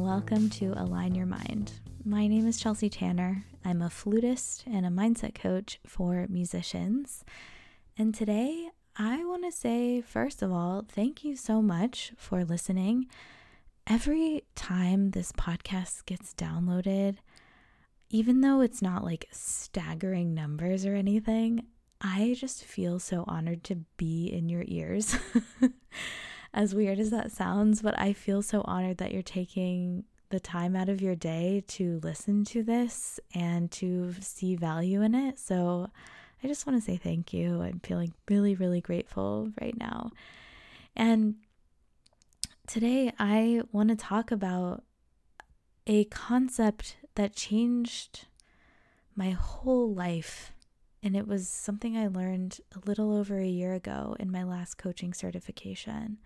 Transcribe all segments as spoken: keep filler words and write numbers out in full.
welcome to Align Your Mind. My name is Chelsea Tanner. I'm a flutist and a mindset coach for musicians. And today I want to say, first of all, thank you so much for listening. Every time this podcast gets downloaded, even though it's not like staggering numbers or anything, I just feel so honored to be in your ears. As weird as that sounds, but I feel so honored that you're taking the time out of your day to listen to this and to see value in it. So I just want to say thank you. I'm feeling really, really grateful right now. And today I want to talk about a concept that changed my whole life. And it was something I learned a little over a year ago in my last coaching certification.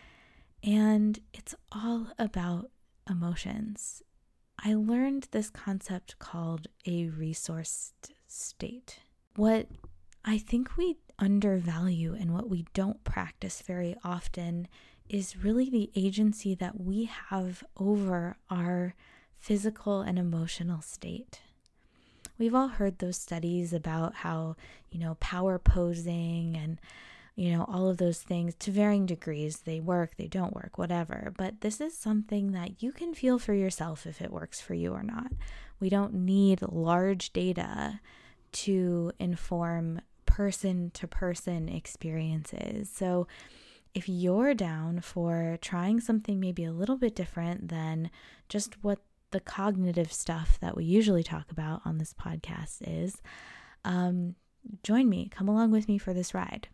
And it's all about emotions. I learned this concept called a resourced state. What I think we undervalue and what we don't practice very often is really the agency that we have over our physical and emotional state. We've all heard those studies about how, you know, power posing and, you know, all of those things to varying degrees, they work, they don't work, whatever. But this is something that you can feel for yourself if it works for you or not. We don't need large data to inform person-to-person experiences. So if you're down for trying something maybe a little bit different than just what the cognitive stuff that we usually talk about on this podcast is, um, join me, come along with me for this ride.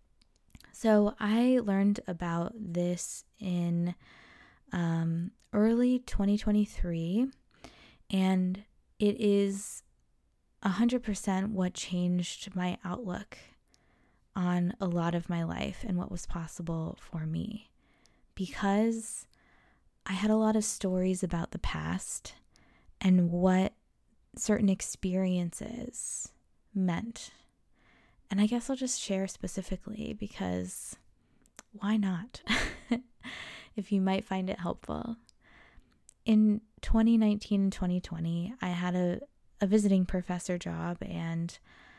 So I learned about this in um, early twenty twenty-three, and it is one hundred percent what changed my outlook on a lot of my life and what was possible for me, because I had a lot of stories about the past and what certain experiences meant. And I guess I'll just share specifically because why not? If you might find it helpful. In twenty nineteen and twenty twenty, I had a, a visiting professor job, and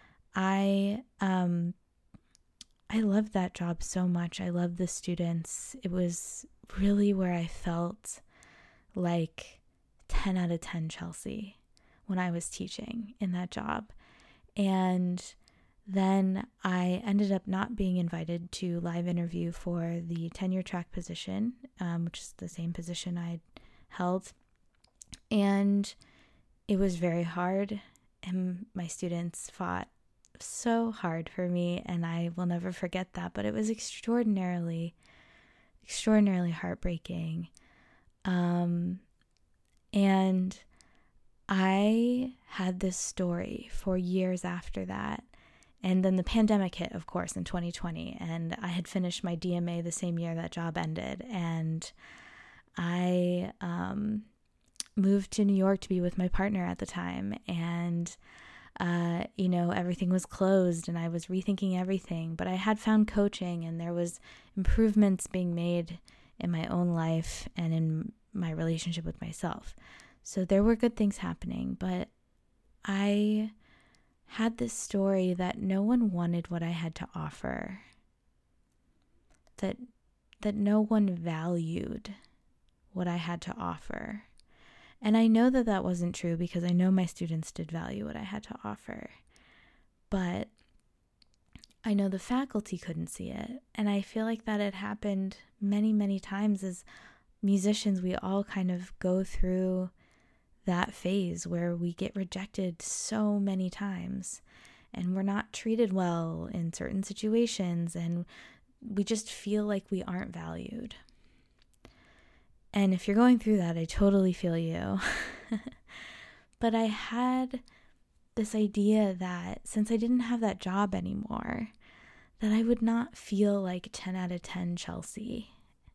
I um I loved that job so much. I loved the students. It was really where I felt like ten out of ten Chelsea when I was teaching in that job. And then I ended up not being invited to live interview for the tenure track position, um, which is the same position I held. And it was very hard, and my students fought so hard for me, and I will never forget that. But it was extraordinarily extraordinarily heartbreaking. Um, and I had this story for years after that. And then the pandemic hit, of course, in twenty twenty. And I had finished my D M A the same year that job ended. And I um, moved to New York to be with my partner at the time. And Uh, you know, everything was closed and I was rethinking everything, but I had found coaching and there was improvements being made in my own life and in my relationship with myself. So there were good things happening, but I had this story that no one wanted what I had to offer, that, that no one valued what I had to offer. And I know that that wasn't true because I know my students did value what I had to offer. But I know the faculty couldn't see it. And I feel like that had happened many, many times. As musicians, we all kind of go through that phase where we get rejected so many times and we're not treated well in certain situations and we just feel like we aren't valued. And if you're going through that, I totally feel you. But I had this idea that since I didn't have that job anymore, that I would not feel like ten out of ten Chelsea,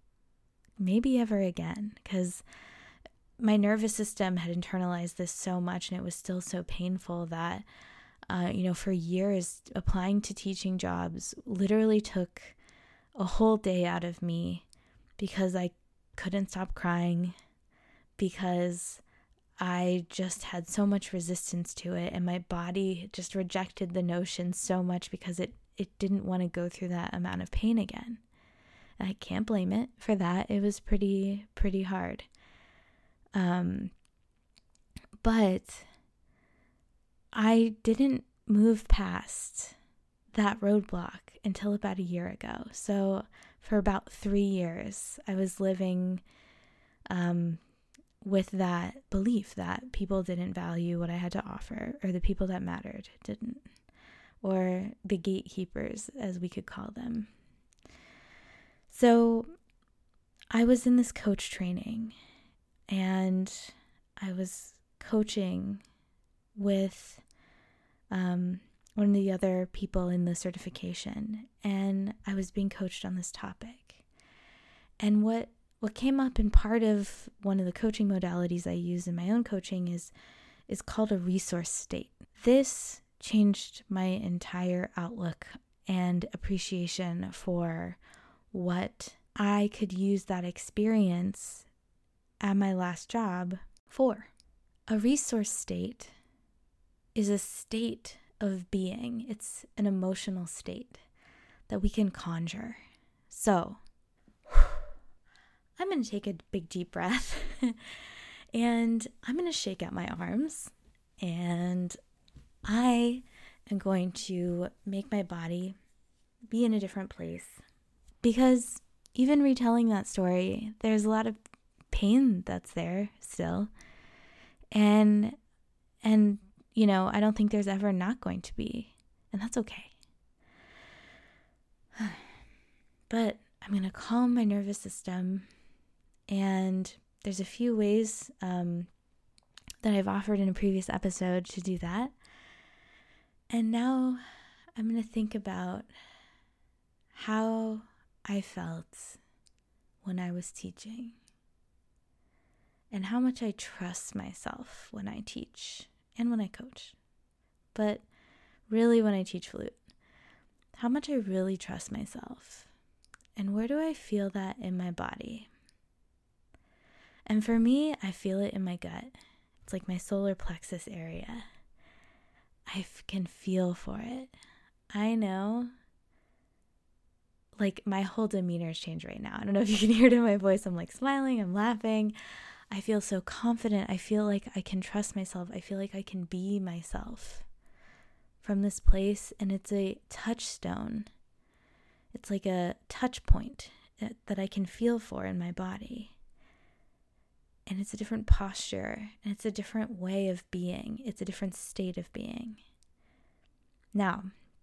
maybe ever again, because my nervous system had internalized this so much and it was still so painful that, uh, you know, for years applying to teaching jobs literally took a whole day out of me because I couldn't stop crying because I just had so much resistance to it, and my body just rejected the notion so much because it, it didn't want to go through that amount of pain again. And I can't blame it for that. It was pretty, pretty hard. Um, but I didn't move past that roadblock until about a year ago. So for about three years, I was living um, with that belief that people didn't value what I had to offer, or the people that mattered didn't, or the gatekeepers, as we could call them. So I was in this coach training, and I was coaching with um, one of the other people in the certification, and I was being coached on this topic. And what what came up in part of one of the coaching modalities I use in my own coaching is is called a resource state. This changed my entire outlook and appreciation for what I could use that experience at my last job for. A resource state is a state of being. It's an emotional state that we can conjure. So, I'm going to take a big deep breath and I'm going to shake out my arms, and I am going to make my body be in a different place, because even retelling that story, there's a lot of pain that's there still. And, and, you know, I don't think there's ever not going to be, and that's okay. But I'm going to calm my nervous system, and there's a few ways um, that I've offered in a previous episode to do that. And now I'm going to think about how I felt when I was teaching, and how much I trust myself when I teach and when I coach. But really when I teach flute, how much I really trust myself, and where do I feel that in my body? And for me, I feel it in my gut. It's like my solar plexus area. I f- can feel for it. I know, like, my whole demeanor has changed right now. I don't know if you can hear it in my voice. I'm like smiling, I'm laughing. I feel so confident. I feel like I can trust myself. I feel like I can be myself from this place. And it's a touchstone. It's like a touch point that, that I can feel for in my body. And it's a different posture, and it's a different way of being. It's a different state of being. Now,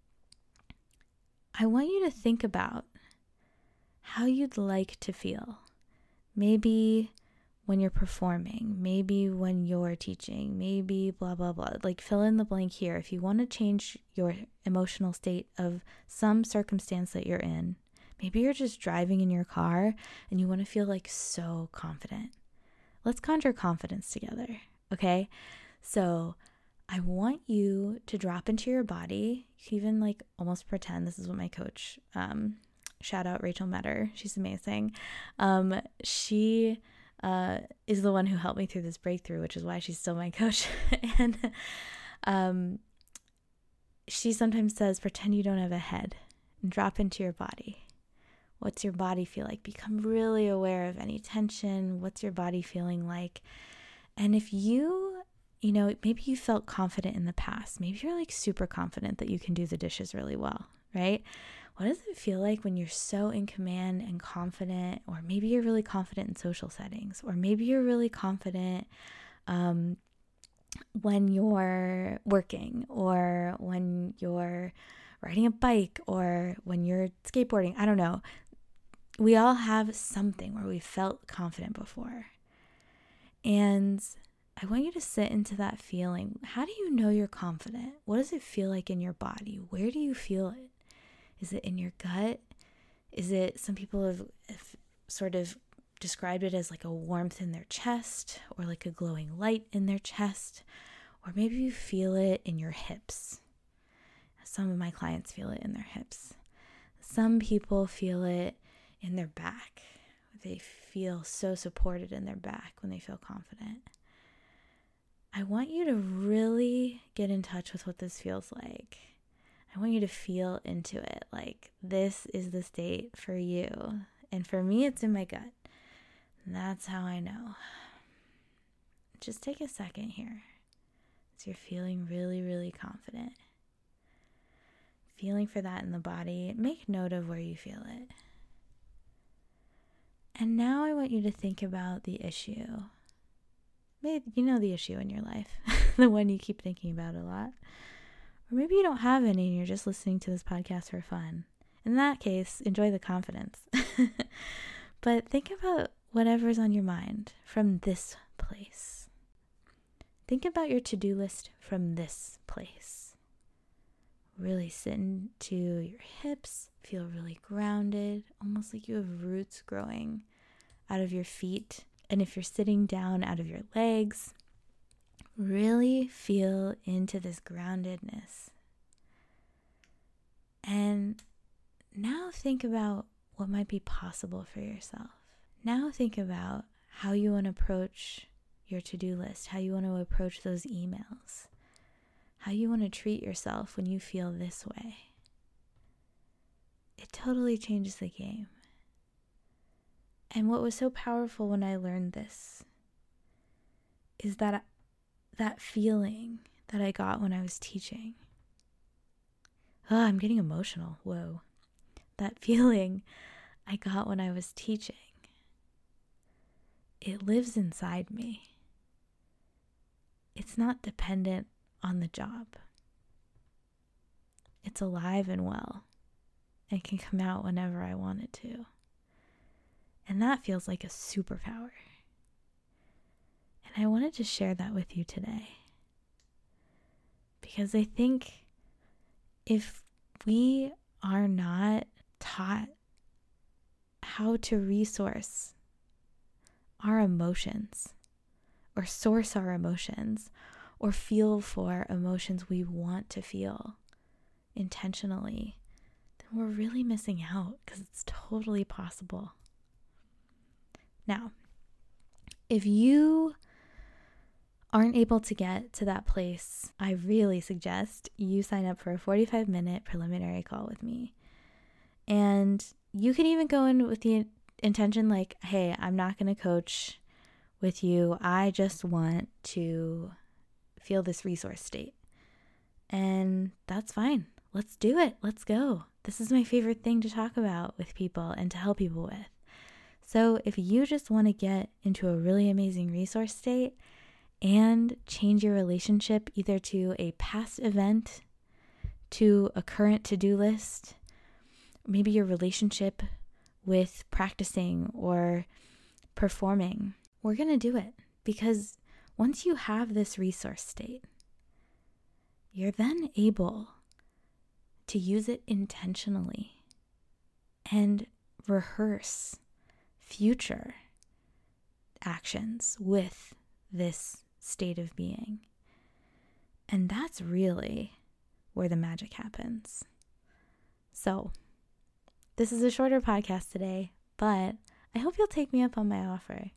I want you to think about how you'd like to feel. Maybe when you're performing, maybe when you're teaching, maybe blah, blah, blah. Like, fill in the blank here. If you want to change your emotional state of some circumstance that you're in, maybe you're just driving in your car and you want to feel like so confident. Let's conjure confidence together, okay? So I want you to drop into your body. You can even like almost pretend. This is what my coach, um, shout out Rachel Metter. She's amazing. Um, she uh, is the one who helped me through this breakthrough, which is why she's still my coach. and um, she sometimes says, pretend you don't have a head and drop into your body. What's your body feel like? Become really aware of any tension. What's your body feeling like? And if you, you know, maybe you felt confident in the past. Maybe you're like super confident that you can do the dishes really well, right? What does it feel like when you're so in command and confident? Or maybe you're really confident in social settings. Or maybe you're really confident um, when you're working, or when you're riding a bike, or when you're skateboarding. I don't know. We all have something where we felt confident before. And I want you to sit into that feeling. How do you know you're confident? What does it feel like in your body? Where do you feel it? Is it in your gut? Is it, some people have, have sort of described it as like a warmth in their chest, or like a glowing light in their chest, or maybe you feel it in your hips. Some of my clients feel it in their hips. Some people feel it in their back, they feel so supported in their back, when they feel confident. I want you to really get in touch with what this feels like. I want you to feel into it. Like, this is the state for you. And for me, it's in my gut. And that's how I know. Just take a second here. So you're feeling really, really confident. Feeling for that in the body. Make note of where you feel it. And now I want you to think about the issue. Maybe you know the issue in your life, the one you keep thinking about a lot. Or maybe you don't have any and you're just listening to this podcast for fun. In that case, enjoy the confidence. But think about whatever's on your mind from this place. Think about your to-do list from this place. Really sit into your hips, feel really grounded, almost like you have roots growing out of your feet. And if you're sitting down, out of your legs, really feel into this groundedness. And now think about what might be possible for yourself. Now think about how you want to approach your to-do list, how you want to approach those emails, how you want to treat yourself when you feel this way. It totally changes the game. And what was so powerful when I learned this is that that feeling that I got when I was teaching. Oh, I'm getting emotional. Whoa. That feeling I got when I was teaching. It lives inside me. It's not dependent on the job. It's alive and well and can come out whenever I want it to. And that feels like a superpower. And I wanted to share that with you today. Because I think if we are not taught how to resource our emotions, or source our emotions, or feel for emotions we want to feel intentionally, then we're really missing out, because it's totally possible. Now, if you aren't able to get to that place, I really suggest you sign up for a forty-five minute preliminary call with me. And you can even go in with the intention like, hey, I'm not going to coach with you. I just want to feel this resource state. And that's fine. Let's do it. Let's go. This is my favorite thing to talk about with people and to help people with. So if you just want to get into a really amazing resource state and change your relationship either to a past event, to a current to-do list, maybe your relationship with practicing or performing, we're going to do it. Because once you have this resource state, you're then able to use it intentionally and rehearse future actions with this state of being. And that's really where the magic happens. So, this is a shorter podcast today, but I hope you'll take me up on my offer.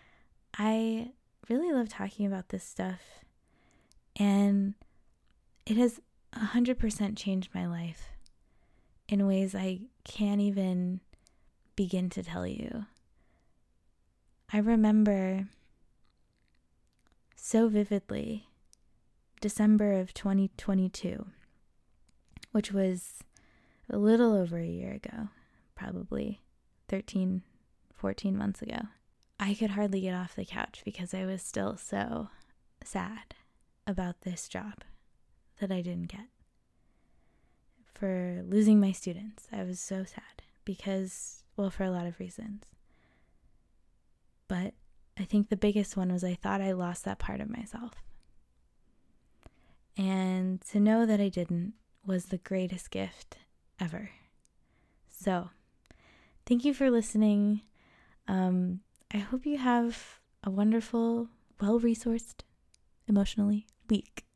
I really love talking about this stuff, and it has one hundred percent changed my life in ways I can't even begin to tell you. I remember so vividly December of twenty twenty-two, which was a little over a year ago, probably thirteen, fourteen months ago. I could hardly get off the couch because I was still so sad about this job that I didn't get. For losing my students, I was so sad because, well, for a lot of reasons. But I think the biggest one was I thought I lost that part of myself. And to know that I didn't was the greatest gift ever. So, thank you for listening. Um, I hope you have a wonderful, well-resourced, emotionally, week.